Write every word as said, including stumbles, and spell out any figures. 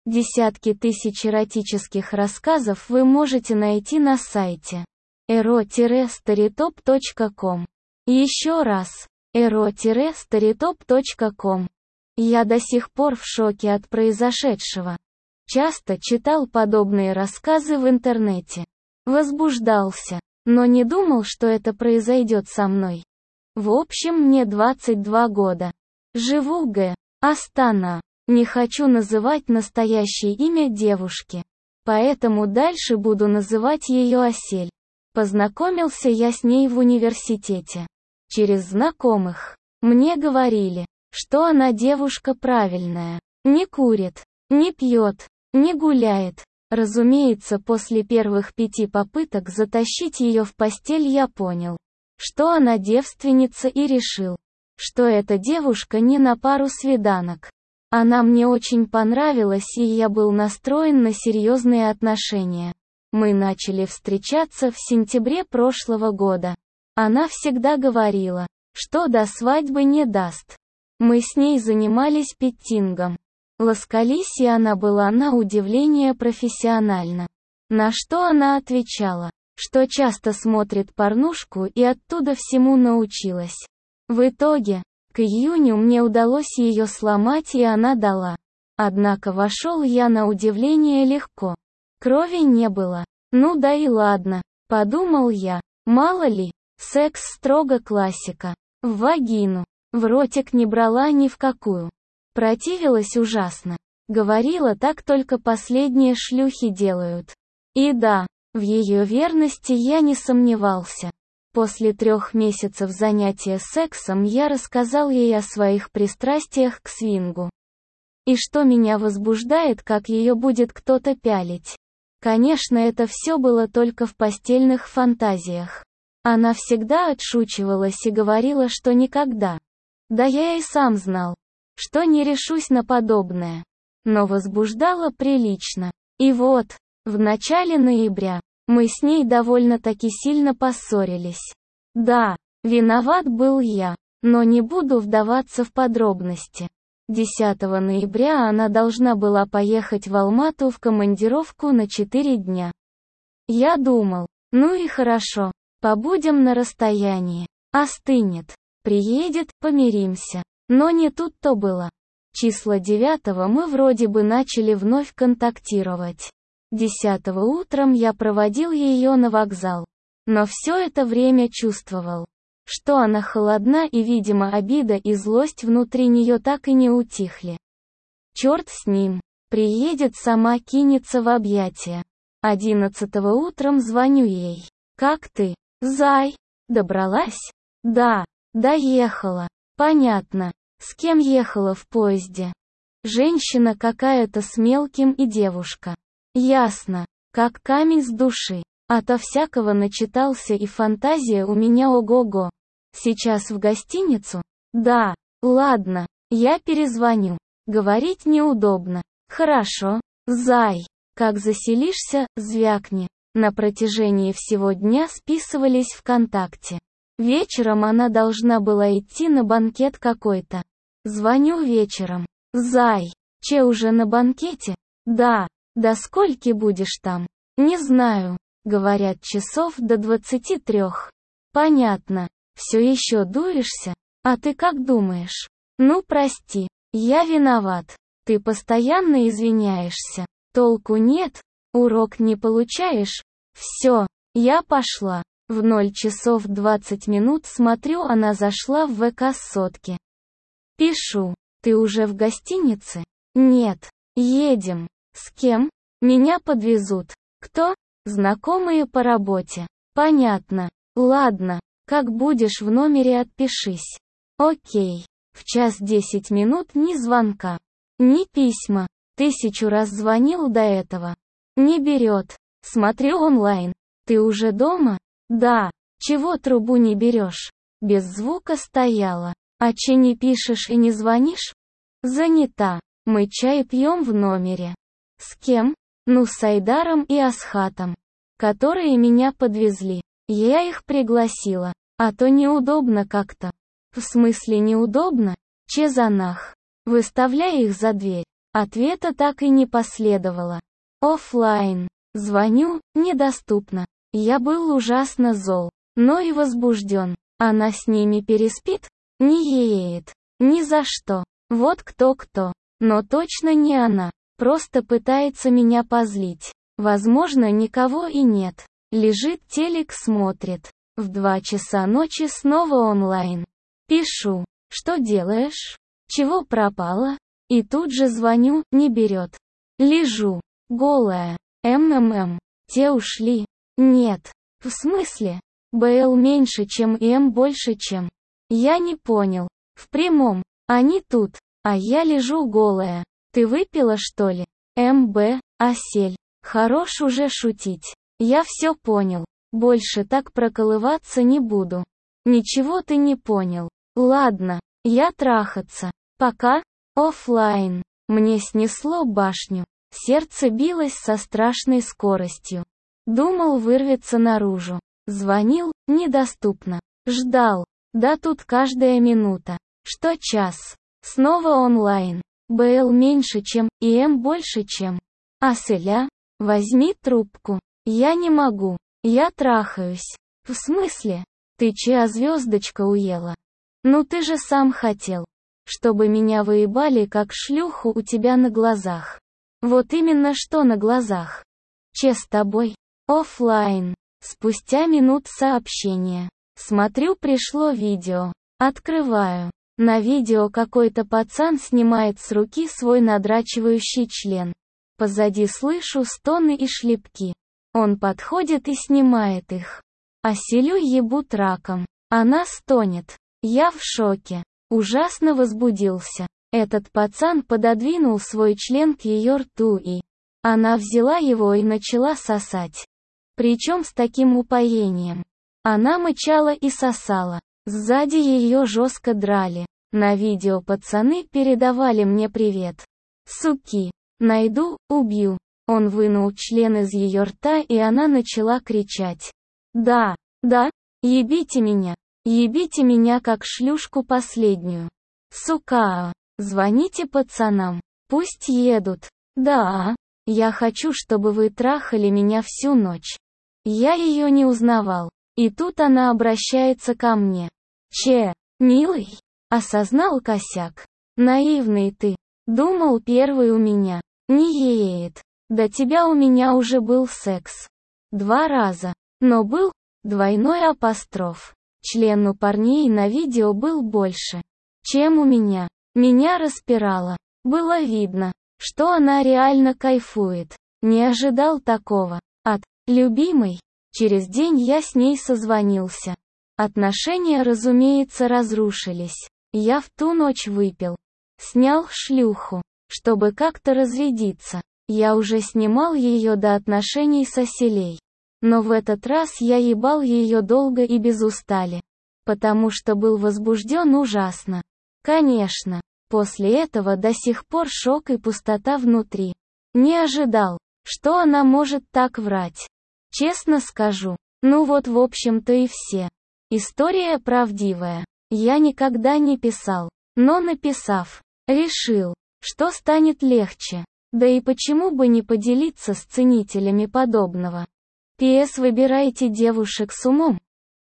Десятки тысяч эротических рассказов вы можете найти на сайте эро старитоп точка ком. Еще раз, эро старитоп точка ком. Я до сих пор в шоке от произошедшего. Часто читал подобные рассказы в интернете. Возбуждался, но не думал, что это произойдет со мной. В общем, мне двадцать два года. Живу в Г. Астана. Не хочу называть настоящее имя девушки. Поэтому дальше буду называть ее Асель. Познакомился я с ней в университете. Через знакомых. Мне говорили, что она девушка правильная. Не курит, не пьет, не гуляет. Разумеется, после первых пяти попыток затащить ее в постель я понял, что она девственница, и решил, что эта девушка не на пару свиданок. Она мне очень понравилась, и я был настроен на серьезные отношения. Мы начали встречаться в сентябре прошлого года. Она всегда говорила, что до свадьбы не даст. Мы с ней занимались петтингом. Ласкались, и она была на удивление профессиональна. На что она отвечала, что часто смотрит порнушку и оттуда всему научилась. В итоге, к июню мне удалось ее сломать, и она дала. Однако вошел я на удивление легко. Крови не было. Ну да и ладно, подумал я. Мало ли, секс строго классика. В вагину. В ротик не брала ни в какую. Противилась ужасно. Говорила, так только последние шлюхи делают. И да, в ее верности я не сомневался. После трех месяцев занятия сексом я рассказал ей о своих пристрастиях к свингу. И что меня возбуждает, как ее будет кто-то пялить. Конечно, это все было только в постельных фантазиях. Она всегда отшучивалась и говорила, что никогда. Да я и сам знал, что не решусь на подобное. Но возбуждала прилично. И вот, в начале ноября, мы с ней довольно-таки сильно поссорились. Да, виноват был я, но не буду вдаваться в подробности. десятого ноября она должна была поехать в Алмату в командировку на четыре дня. Я думал, ну и хорошо, побудем на расстоянии. Остынет. Приедет, помиримся. Но не тут-то было. Числа девятого мы вроде бы начали вновь контактировать. Десятого утром я проводил ее на вокзал. Но все это время чувствовал, что она холодна, и, видимо, обида и злость внутри нее так и не утихли. Черт с ним. Приедет, сама кинется в объятия. Одиннадцатого утром звоню ей. «Как ты, зай? Добралась?» «Да, доехала». «Понятно. С кем ехала в поезде?» «Женщина какая-то с мелким и девушка». «Ясно. Как камень с души. Ото всякого начитался, и фантазия у меня ого-го. Сейчас в гостиницу?» «Да. Ладно, я перезвоню. Говорить неудобно». «Хорошо. Зай. Как заселишься, звякни». На протяжении всего дня списывались ВКонтакте. Вечером она должна была идти на банкет какой-то. Звоню вечером. «Зай, че, уже на банкете?» «Да. До скольки будешь там?» «Не знаю. Говорят, часов до двадцати трех». «Понятно. Все еще дуешься? А ты как думаешь?» «Ну прости. Я виноват. Ты постоянно извиняешься. Толку нет? Урок не получаешь? Все. Я пошла». В ноль часов двадцать минут смотрю, она зашла в ВК с сотки. Пишу. «Ты уже в гостинице?» «Нет. Едем». «С кем?» «Меня подвезут». «Кто?» «Знакомые по работе». «Понятно. Ладно. Как будешь в номере, отпишись». «Окей». В час десять минут ни звонка, ни письма. Тысячу раз звонил до этого. Не берет. Смотрю онлайн. «Ты уже дома?» «Да». «Чего трубу не берешь?» Без звука стояла. «А че не пишешь и не звонишь?» «Занята. Мы чай пьем в номере». «С кем?» «Ну, с Айдаром и Асхатом, которые меня подвезли. Я их пригласила. А то неудобно как-то». «В смысле неудобно? Че за нах? Выставляй их за дверь». Ответа так и не последовало. Оффлайн. Звоню, недоступно. Я был ужасно зол, но и возбужден. Она с ними переспит? Не еет. Ни за что. Вот кто-кто. Но точно не она. Просто пытается меня позлить. Возможно, никого и нет. Лежит, телек смотрит. В два часа ночи снова онлайн. Пишу. Что делаешь? Чего пропала? И тут же звоню, не берет. Лежу. Голая. МММ. Те ушли. Нет. В смысле? БЛ меньше, чем и М больше, чем. Я не понял. В прямом. Они тут. А я лежу голая. Ты выпила, что ли? МБ, осель. Хорош уже шутить. Я все понял. Больше так проколываться не буду. Ничего ты не понял. Ладно. Я трахаться. Пока. Оффлайн. Мне снесло башню. Сердце билось со страшной скоростью. Думал, вырвется наружу. Звонил, недоступно. Ждал. Да тут каждая минута. Что час. Снова онлайн. БЛ меньше, чем, и М больше, чем. Аселя, возьми трубку. Я не могу. Я трахаюсь. В смысле? Ты чья звездочка уела? Ну ты же сам хотел. Чтобы меня выебали как шлюху у тебя на глазах. Вот именно что на глазах. Че с тобой? Оффлайн. Спустя минут сообщения. Смотрю, пришло видео. Открываю. На видео какой-то пацан снимает с руки свой надрачивающий член. Позади слышу стоны и шлепки. Он подходит и снимает их. Оселю ебут раком. Она стонет. Я в шоке. Ужасно возбудился. Этот пацан пододвинул свой член к ее рту и... Она взяла его и начала сосать. Причем с таким упоением. Она мычала и сосала. Сзади ее жестко драли. На видео пацаны передавали мне привет. Суки. Найду, убью. Он вынул член из ее рта, и она начала кричать. Да, да, ебите меня. Ебите меня как шлюшку последнюю. Сука. Звоните пацанам. Пусть едут. Да. Я хочу, чтобы вы трахали меня всю ночь. Я ее не узнавал. И тут она обращается ко мне. Че, милый? Осознал косяк. Наивный ты. Думал, первый у меня. Не еет. До тебя у меня уже был секс. Два раза. Но был двойной апостроф. Член у парней на видео был больше, чем у меня. Меня распирало. Было видно, что она реально кайфует. Не ожидал такого. От любимой. Через день я с ней созвонился. Отношения, разумеется, разрушились. Я в ту ночь выпил. Снял шлюху, чтобы как-то разрядиться. Я уже снимал ее до отношений с Оселей. Но в этот раз я ебал ее долго и без устали. Потому что был возбужден ужасно. Конечно. После этого до сих пор шок и пустота внутри. Не ожидал, что она может так врать. Честно скажу. Ну вот в общем-то и все. История правдивая. Я никогда не писал. Но написав, решил, что станет легче. Да и почему бы не поделиться с ценителями подобного. Пи эс Выбирайте девушек с умом.